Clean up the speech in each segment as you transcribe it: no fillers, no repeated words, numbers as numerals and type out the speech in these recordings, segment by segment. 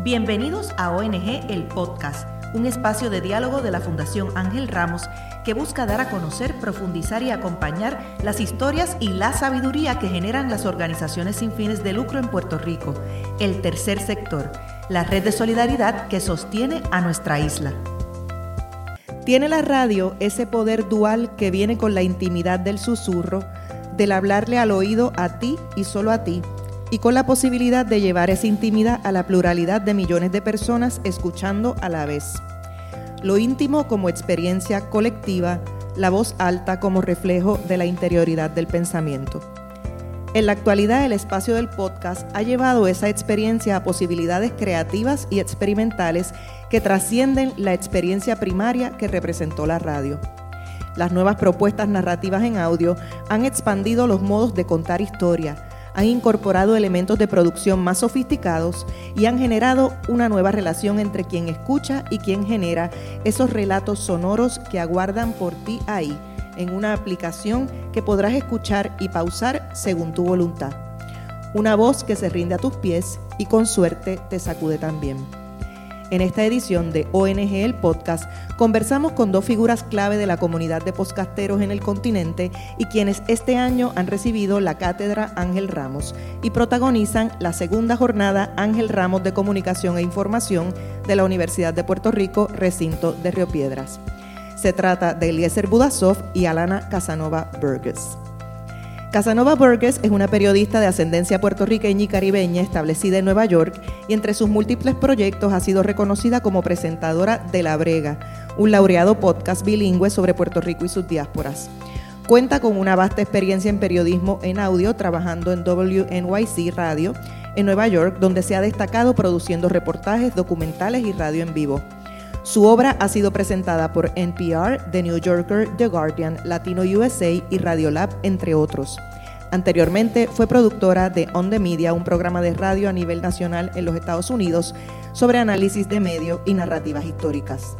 Bienvenidos a ONG El Podcast, un espacio de diálogo de la Fundación Ángel Ramos que busca dar a conocer, profundizar y acompañar las historias y la sabiduría que generan las organizaciones sin fines de lucro en Puerto Rico, el tercer sector, la red de solidaridad que sostiene a nuestra isla. Tiene la radio ese poder dual que viene con la intimidad del susurro, del hablarle al oído a ti y solo a ti, y con la posibilidad de llevar esa intimidad a la pluralidad de millones de personas escuchando a la vez. Lo íntimo como experiencia colectiva, la voz alta como reflejo de la interioridad del pensamiento. En la actualidad, el espacio del podcast ha llevado esa experiencia a posibilidades creativas y experimentales que trascienden la experiencia primaria que representó la radio. Las nuevas propuestas narrativas en audio han expandido los modos de contar historia, han incorporado elementos de producción más sofisticados y han generado una nueva relación entre quien escucha y quien genera esos relatos sonoros que aguardan por ti ahí, en una aplicación que podrás escuchar y pausar según tu voluntad. Una voz que se rinde a tus pies y con suerte te sacude también. En esta edición de ONG El Podcast, conversamos con dos figuras clave de la comunidad de podcasteros en el continente y quienes este año han recibido la Cátedra Ángel Ramos y protagonizan la segunda jornada Ángel Ramos de Comunicación e Información de la Universidad de Puerto Rico, recinto de Río Piedras. Se trata de Eliezer Budasov y Alana Casanova Burgess. Casanova Burgess es una periodista de ascendencia puertorriqueña y caribeña establecida en Nueva York y entre sus múltiples proyectos ha sido reconocida como presentadora de La Brega, un laureado podcast bilingüe sobre Puerto Rico y sus diásporas. Cuenta con una vasta experiencia en periodismo en audio trabajando en WNYC Radio en Nueva York, donde se ha destacado produciendo reportajes, documentales y radio en vivo. Su obra ha sido presentada por NPR, The New Yorker, The Guardian, Latino USA y Radiolab, entre otros. Anteriormente fue productora de On The Media, un programa de radio a nivel nacional en los Estados Unidos sobre análisis de medio y narrativas históricas.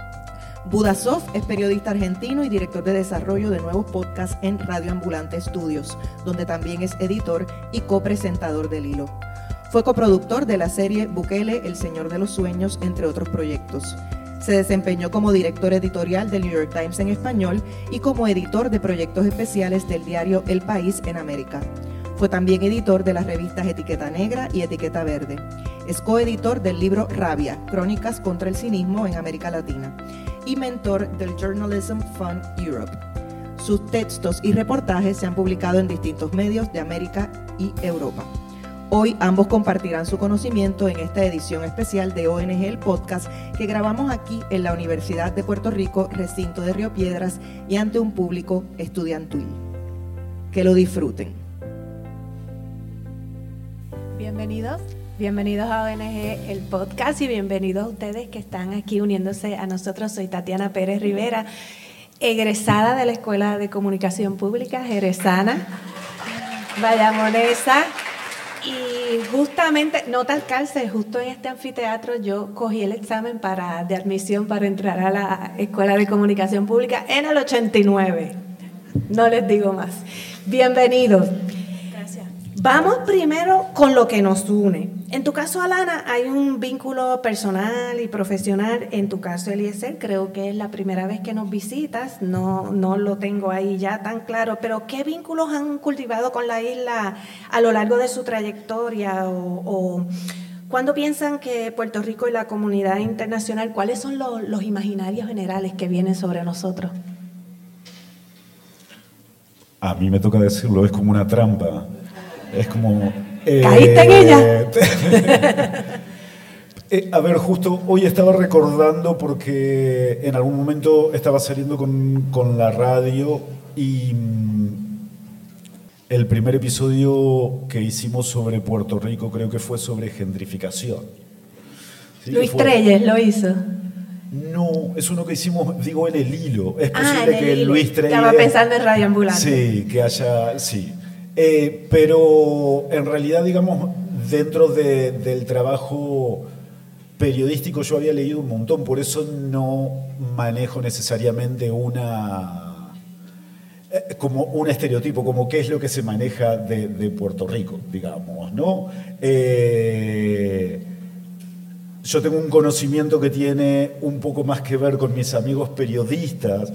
Budasov es periodista argentino y director de desarrollo de nuevos podcasts en Radio Ambulante Studios, donde también es editor y copresentador del Hilo. Fue coproductor de la serie Bukele, El Señor de los Sueños, entre otros proyectos. Se desempeñó como director editorial del New York Times en español y como editor de proyectos especiales del diario El País en América. Fue también editor de las revistas Etiqueta Negra y Etiqueta Verde. Es coeditor del libro Rabia, Crónicas contra el Cinismo en América Latina, y mentor del Journalism Fund Europe. Sus textos y reportajes se han publicado en distintos medios de América y Europa. Hoy ambos compartirán su conocimiento en esta edición especial de ONG El Podcast que grabamos aquí en la Universidad de Puerto Rico, recinto de Río Piedras y ante un público estudiantil. Que lo disfruten. Bienvenidos a ONG El Podcast y bienvenidos a ustedes que están aquí uniéndose a nosotros. Soy Tatiana Pérez Rivera, egresada de la Escuela de Comunicación Pública, jerezana, bayamonesa. Y justamente, nota al calce, justo en este anfiteatro yo cogí el examen de admisión para entrar a la Escuela de Comunicación Pública en el 89. No les digo más. Bienvenidos. Gracias. Vamos primero con lo que nos une. En tu caso, Alana, hay un vínculo personal y profesional. En tu caso, Eliezer, creo que es la primera vez que nos visitas. No lo tengo ahí ya tan claro. Pero, ¿qué vínculos han cultivado con la isla a lo largo de su trayectoria? O ¿cuándo piensan que Puerto Rico y la comunidad internacional, cuáles son los imaginarios generales que vienen sobre nosotros? A mí me toca decirlo, es como una trampa. Es como... ¿Caíste en ella? A ver, justo hoy estaba recordando porque en algún momento estaba saliendo con la radio y el primer episodio que hicimos sobre Puerto Rico creo que fue sobre gentrificación. ¿Sí? Luis Treyes lo hizo. No, es uno que hicimos, digo, en el Hilo. Es posible que Luis Treyes... Estaba pensando en Radio Ambulante. Sí, que haya... Sí. Pero en realidad, digamos, dentro del trabajo periodístico yo había leído un montón, por eso no manejo necesariamente como un estereotipo, como qué es lo que se maneja de Puerto Rico, digamos, ¿no? yo tengo un conocimiento que tiene un poco más que ver con mis amigos periodistas.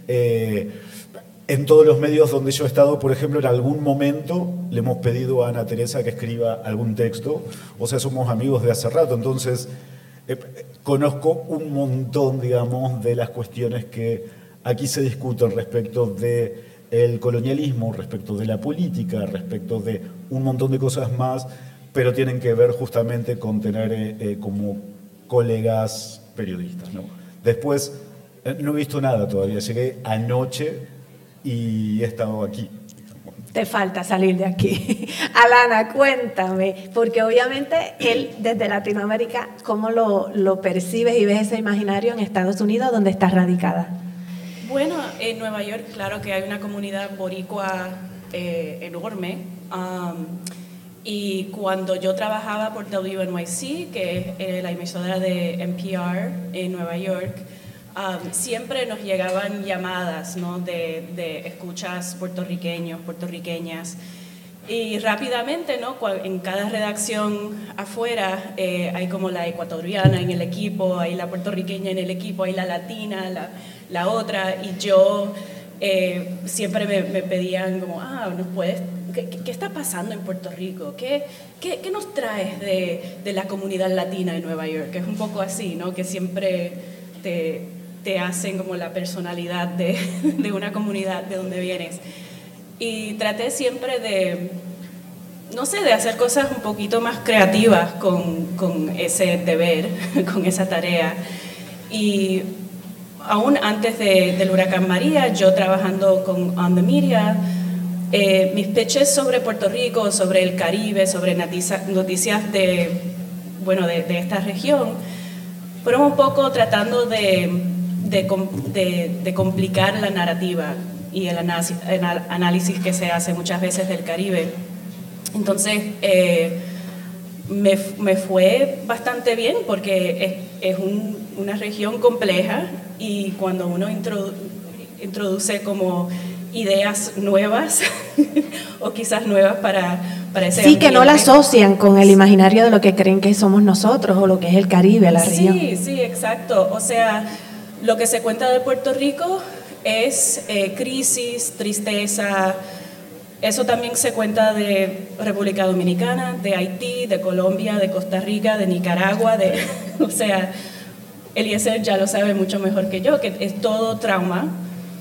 En todos los medios donde yo he estado, por ejemplo, en algún momento le hemos pedido a Ana Teresa que escriba algún texto. O sea, somos amigos de hace rato, entonces conozco un montón, digamos, de las cuestiones que aquí se discuten respecto del colonialismo, respecto de la política, respecto de un montón de cosas más, pero tienen que ver justamente con tener como colegas periodistas, ¿no? Después, no he visto nada todavía, llegué anoche y he estado aquí. Te falta salir de aquí. Alana, cuéntame, porque obviamente él desde Latinoamérica, ¿cómo lo percibes y ves ese imaginario en Estados Unidos, donde estás radicada? Bueno, en Nueva York, claro que hay una comunidad boricua enorme. Y cuando yo trabajaba por WNYC, que es la emisora de NPR en Nueva York, siempre nos llegaban llamadas, ¿no?, de escuchas puertorriqueños, puertorriqueñas. Y rápidamente, ¿no?, en cada redacción afuera hay como la ecuatoriana en el equipo, hay la puertorriqueña en el equipo, hay la latina, la otra. Y yo siempre me pedían como, ¿nos puedes? ¿Qué está pasando en Puerto Rico? ¿Qué nos traes de la comunidad latina de Nueva York? Que es un poco así, ¿no?, que siempre te hacen como la personalidad de una comunidad de donde vienes. Y traté siempre de hacer cosas un poquito más creativas con ese deber, con esa tarea. Y aún antes del huracán María, yo trabajando con On The Media, mis pitches sobre Puerto Rico, sobre el Caribe, sobre noticias de esta región, fueron un poco tratando de complicar la narrativa y el análisis que se hace muchas veces del Caribe. Entonces, me fue bastante bien porque es una región compleja, y cuando uno introduce como ideas nuevas o quizás nuevas para ese ambiente. Que no la asocian con el imaginario de lo que creen que somos nosotros o lo que es el Caribe, la región. Sí, exacto. O sea, lo que se cuenta de Puerto Rico es crisis, tristeza. Eso también se cuenta de República Dominicana, de Haití, de Colombia, de Costa Rica, de Nicaragua. O sea, Eliezer ya lo sabe mucho mejor que yo, que es todo trauma.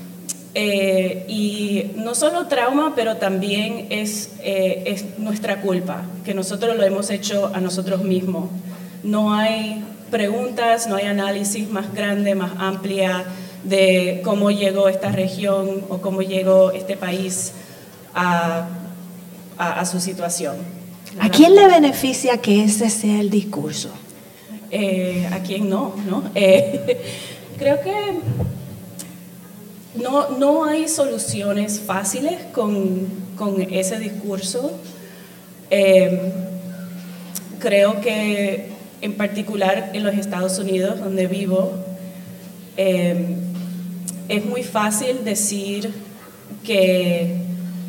Y no solo trauma, pero también es nuestra culpa, que nosotros lo hemos hecho a nosotros mismos. No hay preguntas, no hay análisis más grande, más amplia de cómo llegó esta región o cómo llegó este país a su situación. ¿A quién le beneficia que ese sea el discurso? ¿A quién no? Creo que no hay soluciones fáciles con ese discurso. Creo que en particular en los Estados Unidos, donde vivo, es muy fácil decir que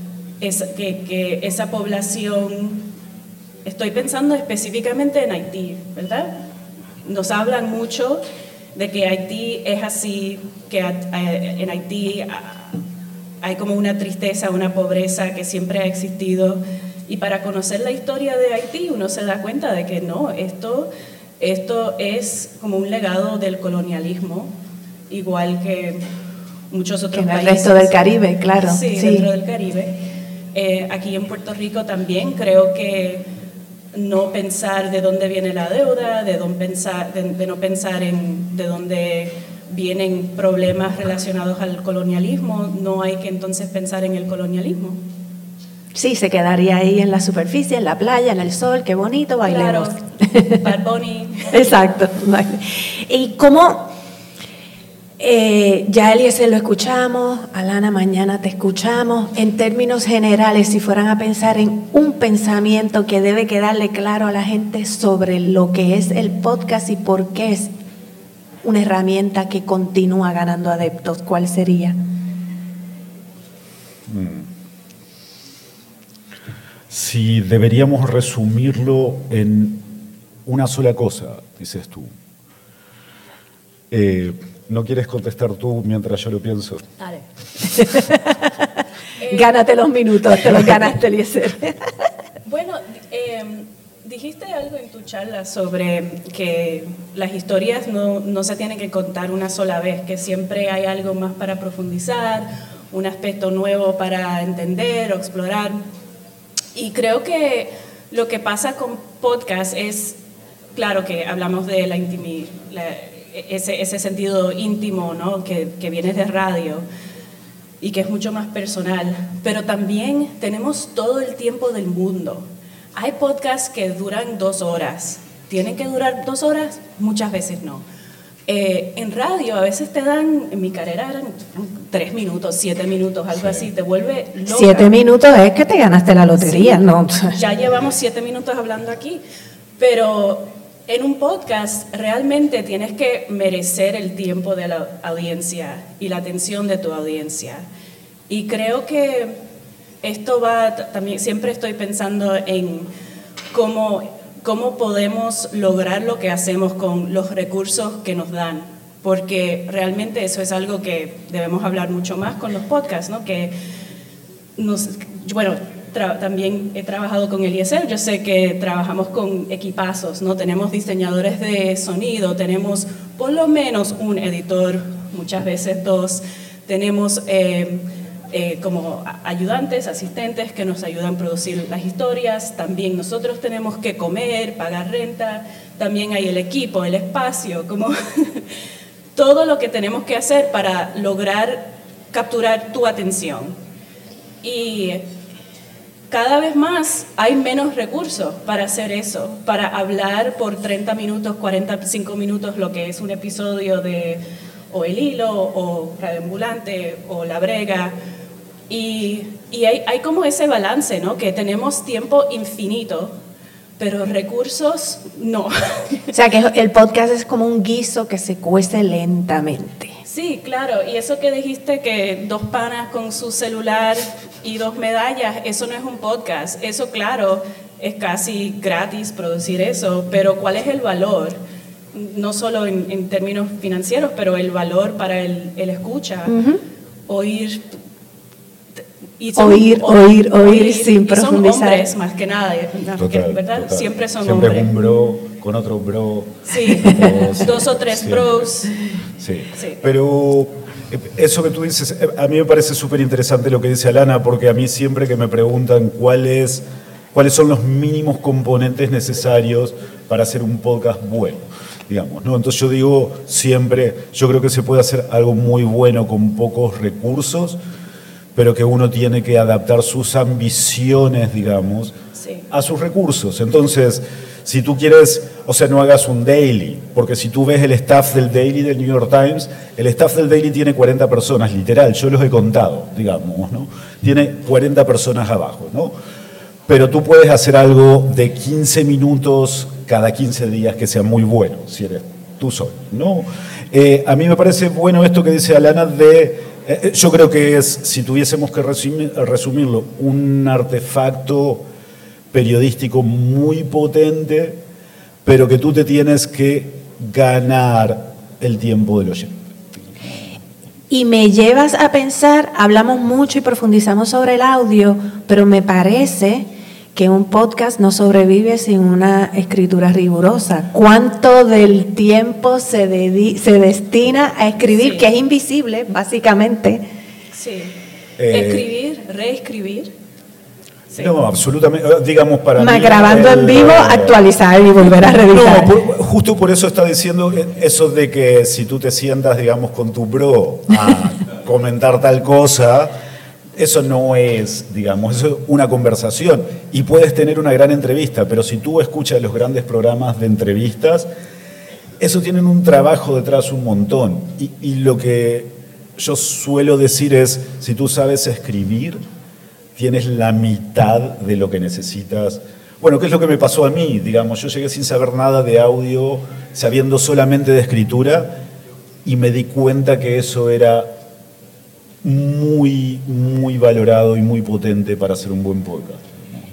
esa población, estoy pensando específicamente en Haití, ¿verdad? Nos hablan mucho de que Haití es así, que en Haití hay como una tristeza, una pobreza que siempre ha existido. Y para conocer la historia de Haití uno se da cuenta de que no, esto es como un legado del colonialismo, igual que muchos otros países. En el resto del Caribe, claro. Sí, dentro del Caribe. Aquí en Puerto Rico también creo que no pensar de dónde viene la deuda, de no pensar en de dónde vienen problemas relacionados al colonialismo, no hay que entonces pensar en el colonialismo. Sí, se quedaría ahí en la superficie, en la playa, en el sol, qué bonito, bailemos. Claro, Bad Bunny. Exacto. ¿Y cómo? Ya Eliezer lo escuchamos, Alana, mañana te escuchamos. En términos generales, si fueran a pensar en un pensamiento que debe quedarle claro a la gente sobre lo que es el podcast y por qué es una herramienta que continúa ganando adeptos, ¿cuál sería? Si deberíamos resumirlo en una sola cosa, dices tú. ¿No quieres contestar tú mientras yo lo pienso? Dale. Gánate los minutos, te los ganaste, Eliezer. Bueno, dijiste algo en tu charla sobre que las historias no se tienen que contar una sola vez, que siempre hay algo más para profundizar, un aspecto nuevo para entender o explorar. Y creo que lo que pasa con podcast es, claro que hablamos de la intimidad, ese sentido íntimo, ¿no? que viene de radio y que es mucho más personal, pero también tenemos todo el tiempo del mundo. Hay podcasts que duran 2 horas. ¿Tienen que durar 2 horas? Muchas veces no. En radio a veces te dan, en mi carrera eran 3 minutos, 7 minutos, algo así, te vuelve loca. 7 minutos es que te ganaste la lotería, sí, ¿no? Ya llevamos 7 minutos hablando aquí, pero en un podcast realmente tienes que merecer el tiempo de la audiencia y la atención de tu audiencia. Y creo que esto va también, siempre estoy pensando en cómo podemos lograr lo que hacemos con los recursos que nos dan, porque realmente eso es algo que debemos hablar mucho más con los podcasts, ¿no? También he trabajado con Eliezer, yo sé que trabajamos con equipazos, ¿no? Tenemos diseñadores de sonido, tenemos por lo menos un editor, muchas veces 2, tenemos como ayudantes, asistentes que nos ayudan a producir las historias, también nosotros tenemos que comer, pagar renta, también hay el equipo, el espacio, como todo lo que tenemos que hacer para lograr capturar tu atención. Y cada vez más hay menos recursos para hacer eso, para hablar por 30 minutos, 45 minutos, lo que es un episodio de o El Hilo, o Radio Ambulante, o La Brega. Y hay como ese balance, ¿no? Que tenemos tiempo infinito, pero recursos no. O sea, que el podcast es como un guiso que se cuece lentamente. Sí, claro, y eso que dijiste que 2 panas con su celular y 2 medallas, eso no es un podcast. Eso, claro, es casi gratis producir eso, pero ¿cuál es el valor? No solo en términos financieros, pero el valor para el escucha. Oír sin profundizar. Son hombres más que nada, ¿verdad? Total. Siempre son Siempre hombres. Un bro con otro bro. Sí, 2 o 3 siempre. bros. Sí. Sí. Pero eso que tú dices, a mí me parece súper interesante lo que dice Alana, porque a mí siempre que me preguntan cuáles son los mínimos componentes necesarios para hacer un podcast bueno, digamos, ¿no? Entonces yo digo siempre, yo creo que se puede hacer algo muy bueno con pocos recursos, pero que uno tiene que adaptar sus ambiciones, digamos, Sí. a sus recursos. Entonces, si tú quieres, o sea, no hagas un daily, porque si tú ves el staff del daily del New York Times, el staff del daily tiene 40 personas, literal, yo los he contado, digamos, ¿no? Tiene 40 personas abajo, ¿no? Pero tú puedes hacer algo de 15 minutos cada 15 días que sea muy bueno, si eres tú solo, ¿no? A mí me parece bueno esto que dice Alana de... yo creo que es, si tuviésemos que resumirlo, un artefacto periodístico muy potente, pero que tú te tienes que ganar el tiempo del oyente. Y me llevas a pensar, hablamos mucho y profundizamos sobre el audio, pero me parece que un podcast no sobrevive sin una escritura rigurosa. ¿Cuánto del tiempo se destina a escribir, Sí. que es invisible, básicamente? Sí. Escribir, reescribir. Sí. No, absolutamente, digamos para mí... Grabando en vivo, actualizar y volver a revisar. No, justo por eso está diciendo eso de que si tú te sientas, digamos, con tu bro a comentar tal cosa, eso no es, digamos, eso es una conversación. Y puedes tener una gran entrevista, pero si tú escuchas los grandes programas de entrevistas, eso tienen un trabajo detrás un montón. Y lo que yo suelo decir es, si tú sabes escribir, tienes la mitad de lo que necesitas. Bueno, ¿qué es lo que me pasó a mí? Digamos, yo llegué sin saber nada de audio, sabiendo solamente de escritura, y me di cuenta que eso era muy, muy valorado y muy potente para hacer un buen podcast.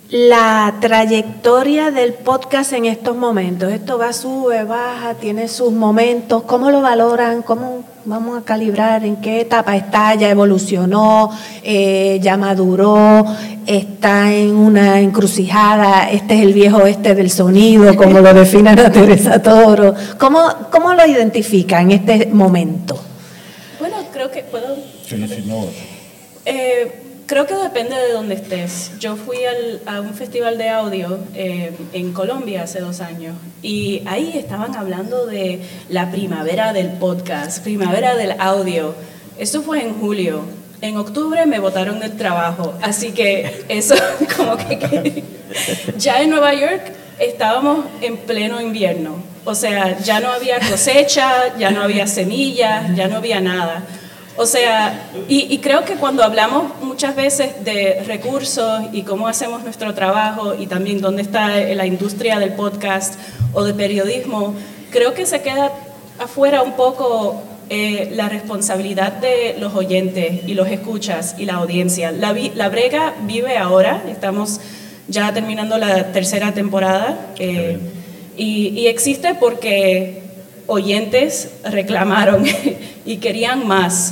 La trayectoria del podcast en estos momentos, esto va, sube, baja, tiene sus momentos, ¿cómo lo valoran? ¿Cómo vamos a calibrar? ¿En qué etapa está? ¿Ya evolucionó? ¿Ya maduró? ¿Está en una encrucijada? ¿Este es el viejo oeste del sonido, como lo define Ana Teresa Toro? ¿Cómo lo identifica en este momento? Bueno, creo que puedo... Sí, no. Creo que depende de dónde estés. Yo fui a un festival de audio en Colombia hace 2 años y ahí estaban hablando de la primavera del podcast, primavera del audio. Eso fue en julio. En octubre me botaron del trabajo, así que eso como que ya en Nueva York estábamos en pleno invierno. O sea, ya no había cosecha, ya no había semillas, ya no había nada. O sea, y creo que cuando hablamos muchas veces de recursos y cómo hacemos nuestro trabajo y también dónde está la industria del podcast o de periodismo, creo que se queda afuera un poco la responsabilidad de los oyentes y los escuchas y la audiencia. La Brega vive ahora, estamos ya terminando la 3ª temporada y existe porque oyentes reclamaron y querían más.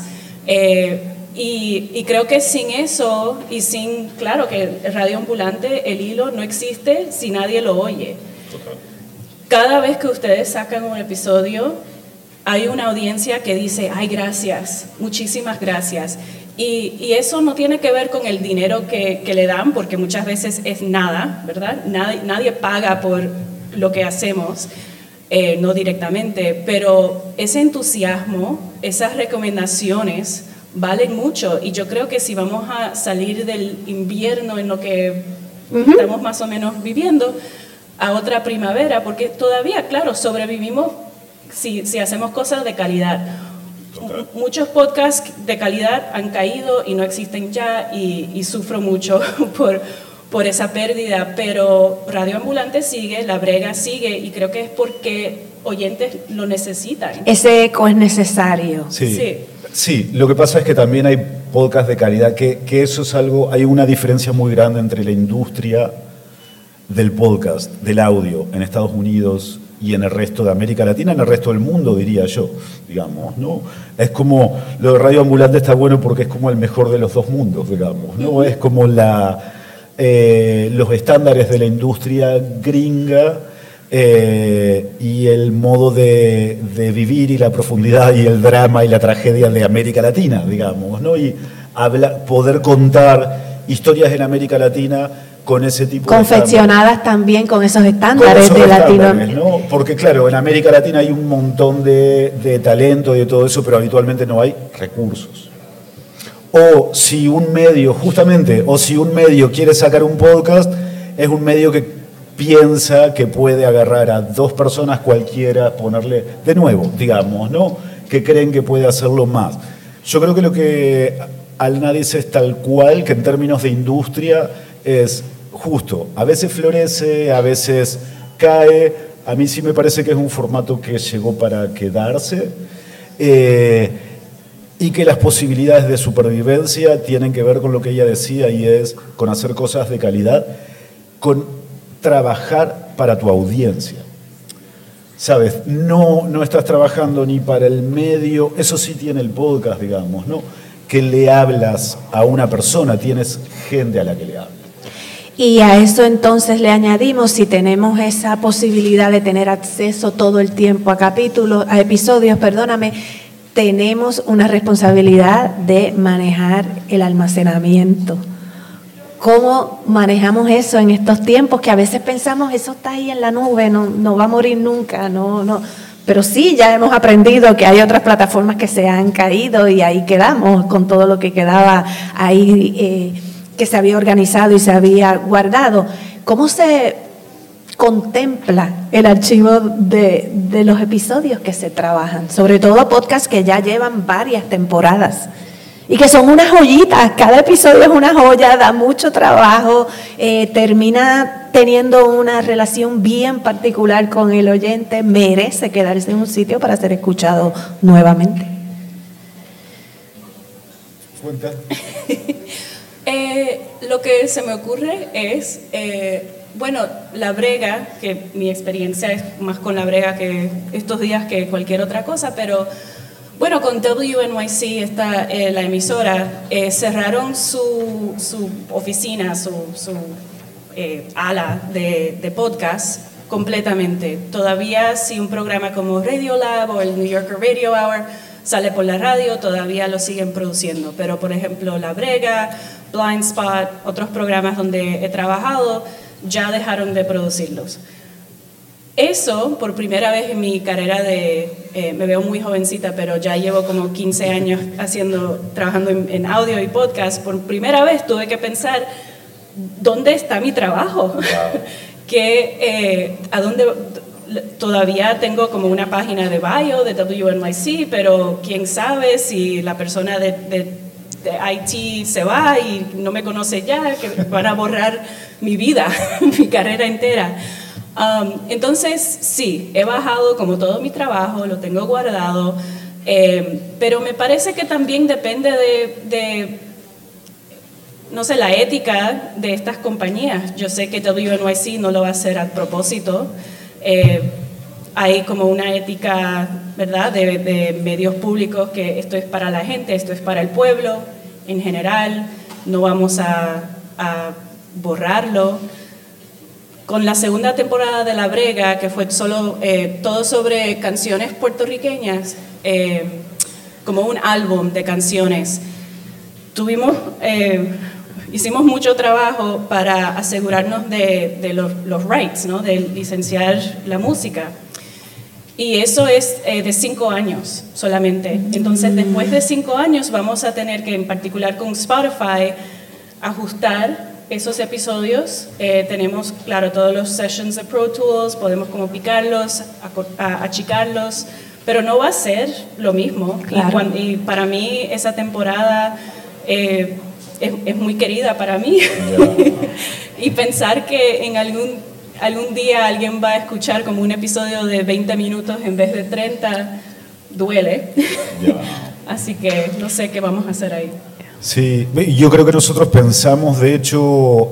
Y creo que sin eso y sin, claro que Radio Ambulante, el hilo no existe si nadie lo oye. Cada vez que ustedes sacan un episodio, hay una audiencia que dice, ay, gracias, muchísimas gracias. Y eso no tiene que ver con el dinero que le dan, porque muchas veces es nada, ¿verdad? Nadie paga por lo que hacemos. No directamente, pero ese entusiasmo, esas recomendaciones valen mucho y yo creo que si vamos a salir del invierno en lo que estamos más o menos viviendo a otra primavera, porque todavía, claro, sobrevivimos si hacemos cosas de calidad. Muchos podcasts de calidad han caído y no existen ya y sufro mucho por esa pérdida, pero Radio Ambulante sigue, La Brega sigue y creo que es porque oyentes lo necesitan. Ese eco es necesario. Sí, lo que pasa es que también hay podcasts de calidad, que eso es algo, hay una diferencia muy grande entre la industria del podcast, del audio en Estados Unidos y en el resto de América Latina, en el resto del mundo, diría yo, digamos, ¿no? Es como, lo de Radio Ambulante está bueno porque es como el mejor de los dos mundos, digamos, ¿no? Es como los estándares de la industria gringa y el modo de vivir y la profundidad y el drama y la tragedia de América Latina, digamos, ¿no? Y poder contar historias en América Latina con ese tipo confeccionadas también con esos estándares de Latinoamérica, ¿no? Porque claro, en América Latina hay un montón de talento y de todo eso, pero habitualmente no hay recursos. O si un medio quiere sacar un podcast, es un medio que piensa que puede agarrar a 2 personas cualquiera, ponerle de nuevo, digamos, ¿no? Que creen que puede hacerlo más. Yo creo que lo que Alna dice es tal cual, que en términos de industria es justo. A veces florece, a veces cae. A mí sí me parece que es un formato que llegó para quedarse. Y que las posibilidades de supervivencia tienen que ver con lo que ella decía, y es con hacer cosas de calidad, con trabajar para tu audiencia. ¿Sabes? No estás trabajando ni para el medio, eso sí tiene el podcast, digamos, ¿no? Que le hablas a una persona, tienes gente a la que le hablas. Y a eso entonces le añadimos, si tenemos esa posibilidad de tener acceso todo el tiempo a episodios, tenemos una responsabilidad de manejar el almacenamiento. ¿Cómo manejamos eso en estos tiempos que a veces pensamos eso está ahí en la nube, no va a morir nunca, no? Pero sí, ya hemos aprendido que hay otras plataformas que se han caído y ahí quedamos con todo lo que quedaba ahí que se había organizado y se había guardado. ¿Cómo se contempla el archivo de los episodios que se trabajan? Sobre todo podcasts que ya llevan varias temporadas y que son unas joyitas. Cada episodio es una joya, da mucho trabajo, termina teniendo una relación bien particular con el oyente, merece quedarse en un sitio para ser escuchado nuevamente. Lo que se me ocurre es, bueno, la brega, que mi experiencia es más con la brega que estos días que cualquier otra cosa, pero bueno, con WNYC, la emisora, cerraron su oficina, su ala de podcast completamente. Todavía si un programa como Radiolab o el New Yorker Radio Hour sale por la radio, todavía lo siguen produciendo. Pero, por ejemplo, La Brega, Blind Spot, otros programas donde he trabajado, ya dejaron de producirlos. Eso, por primera vez en mi carrera me veo muy jovencita, pero ya llevo como 15 años trabajando en audio y podcast. Por primera vez tuve que pensar, ¿dónde está mi trabajo? Wow. ¿A dónde? Todavía tengo como una página de bio de WNYC, pero quién sabe si la persona de IT se va y no me conoce ya, que van a borrar mi vida, mi carrera entera. Entonces, sí, he bajado como todo mi trabajo, lo tengo guardado, pero me parece que también depende de no sé, la ética de estas compañías. Yo sé que WNYC no lo va a hacer a propósito. Hay como una ética, ¿verdad?, de medios públicos, que esto es para la gente, esto es para el pueblo en general, no vamos a borrarlo. Con la segunda temporada de La Brega, que fue todo sobre canciones puertorriqueñas, como un álbum de canciones, hicimos mucho trabajo para asegurarnos de los rights, ¿no?, de licenciar la música. Y eso es de 5 años solamente. Entonces, después de 5 años vamos a tener que, en particular con Spotify, ajustar esos episodios. Tenemos, claro, todos los sessions de Pro Tools, podemos como picarlos, achicarlos, pero no va a ser lo mismo. Claro. Y para mí esa temporada es muy querida para mí. Yeah. Y pensar que en algún día alguien va a escuchar como un episodio de 20 minutos en vez de 30, duele. Yeah. Así que no sé qué vamos a hacer ahí. Sí, yo creo que nosotros pensamos, de hecho,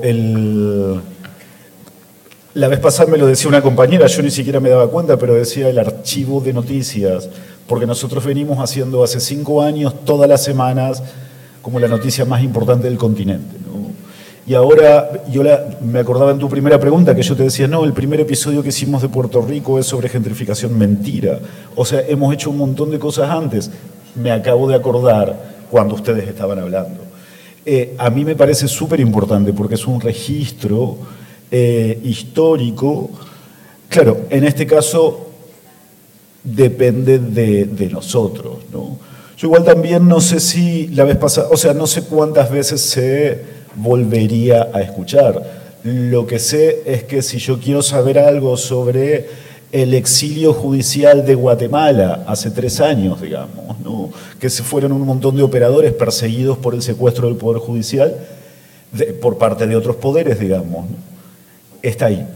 la vez pasada me lo decía una compañera, yo ni siquiera me daba cuenta, pero decía el archivo de noticias, porque nosotros venimos haciendo hace 5 años todas las semanas como la noticia más importante del continente, ¿no? Y ahora, me acordaba en tu primera pregunta que yo te decía, no, el primer episodio que hicimos de Puerto Rico es sobre gentrificación. Mentira. O sea, hemos hecho un montón de cosas antes. Me acabo de acordar cuando ustedes estaban hablando. A mí me parece súper importante porque es un registro histórico. Claro, en este caso depende de nosotros, ¿no? Yo igual también no sé si la vez pasada, o sea, no sé cuántas veces se volvería a escuchar. Lo que sé es que si yo quiero saber algo sobre el exilio judicial de Guatemala hace 3 años, digamos, ¿no?, que se fueron un montón de operadores perseguidos por el secuestro del Poder Judicial por parte de otros poderes, digamos, ¿no?, está ahí.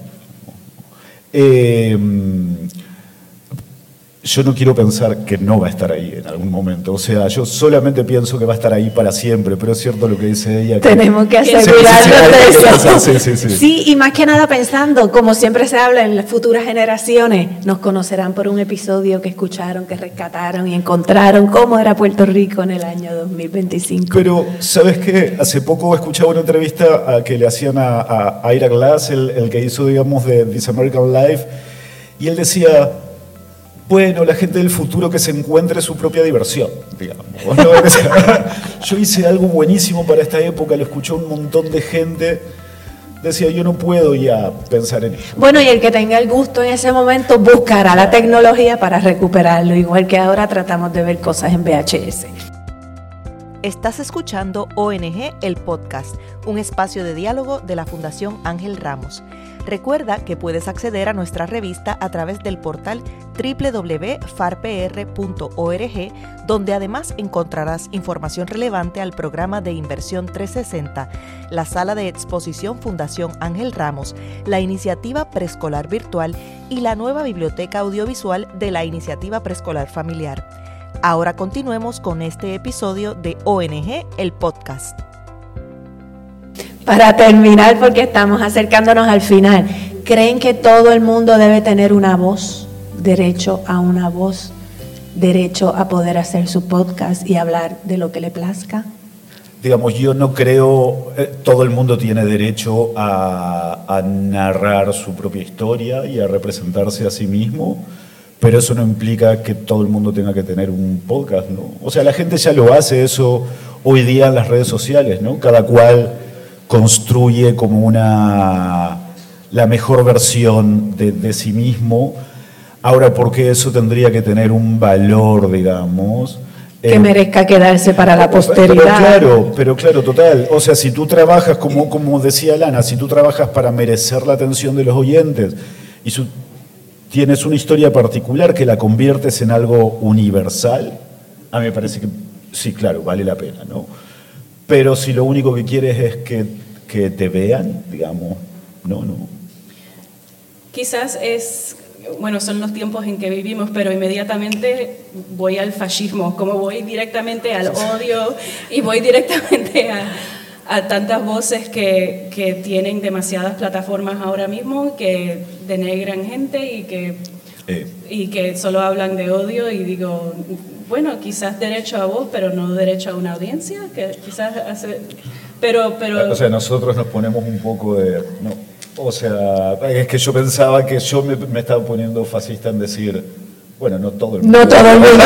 Yo no quiero pensar que no va a estar ahí en algún momento. O sea, yo solamente pienso que va a estar ahí para siempre, pero es cierto lo que dice ella. Tenemos que asegurarnos de eso. Sí. Sí, y más que nada pensando, como siempre se habla, en las futuras generaciones, nos conocerán por un episodio que escucharon, que rescataron y encontraron cómo era Puerto Rico en el año 2025. Pero, ¿sabes qué? Hace poco escuchaba una entrevista que le hacían a Ira Glass, el que hizo, digamos, de This American Life, y él decía, bueno, la gente del futuro que se encuentre su propia diversión, digamos, ¿no? Yo hice algo buenísimo para esta época, lo escuchó un montón de gente, decía, yo no puedo ya pensar en eso. Bueno, y el que tenga el gusto en ese momento buscará la tecnología para recuperarlo, igual que ahora tratamos de ver cosas en VHS. Estás escuchando ONG, el podcast, un espacio de diálogo de la Fundación Ángel Ramos. Recuerda que puedes acceder a nuestra revista a través del portal www.farpr.org, donde además encontrarás información relevante al programa de Inversión 360, la sala de exposición Fundación Ángel Ramos, la iniciativa preescolar virtual y la nueva biblioteca audiovisual de la iniciativa preescolar familiar. Ahora continuemos con este episodio de ONG, el podcast. para terminar, porque estamos acercándonos al final, ¿creen que todo el mundo debe tener una voz, derecho a una voz, derecho a poder hacer su podcast y hablar de lo que le plazca? Digamos, yo no creo, todo el mundo tiene derecho a narrar su propia historia y a representarse a sí mismo, pero eso no implica que todo el mundo tenga que tener un podcast, ¿no? O sea, la gente ya lo hace eso hoy día en las redes sociales, ¿no? Cada cual construye como la mejor versión de sí mismo. Ahora, ¿por qué eso tendría que tener un valor, digamos? Que merezca quedarse para la posteridad. Pero claro, total. O sea, si tú trabajas, como decía Lana, si tú trabajas para merecer la atención de los oyentes y tienes una historia particular que la conviertes en algo universal, a mí me parece que sí, claro, vale la pena, ¿no? Pero si lo único que quieres es que te vean, digamos, no. Quizás son los tiempos en que vivimos, pero inmediatamente voy al fascismo, como voy directamente al odio y voy directamente a tantas voces que tienen demasiadas plataformas ahora mismo, que denegran gente y que solo hablan de odio, y digo, bueno, quizás derecho a voz, pero no derecho a una audiencia, que quizás pero o sea, nosotros nos ponemos un poco de... No. O sea, es que yo pensaba que yo me estaba poniendo fascista en decir, bueno, no todo el mundo. No todo el mundo.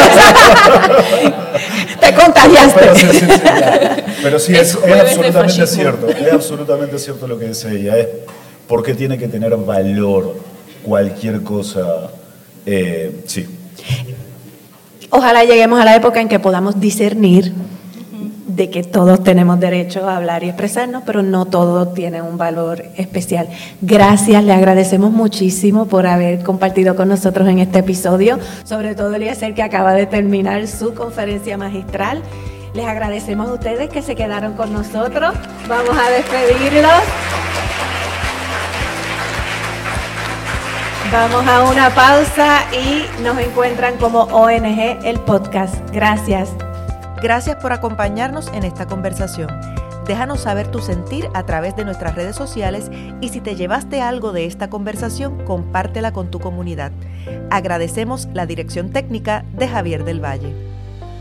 Te contagiaste. Pero sí, es absolutamente cierto. Es absolutamente cierto lo que dice ella. Es porque tiene que tener valor cualquier cosa. Sí. Ojalá lleguemos a la época en que podamos discernir de que todos tenemos derecho a hablar y expresarnos, pero no todo tiene un valor especial. Gracias, le agradecemos muchísimo por haber compartido con nosotros en este episodio, sobre todo Eliezer, que acaba de terminar su conferencia magistral. Les agradecemos a ustedes que se quedaron con nosotros. Vamos a despedirlos. Vamos a una pausa y nos encuentran como ONG el podcast. Gracias. Gracias por acompañarnos en esta conversación. Déjanos saber tu sentir a través de nuestras redes sociales y si te llevaste algo de esta conversación, compártela con tu comunidad. Agradecemos la dirección técnica de Javier del Valle.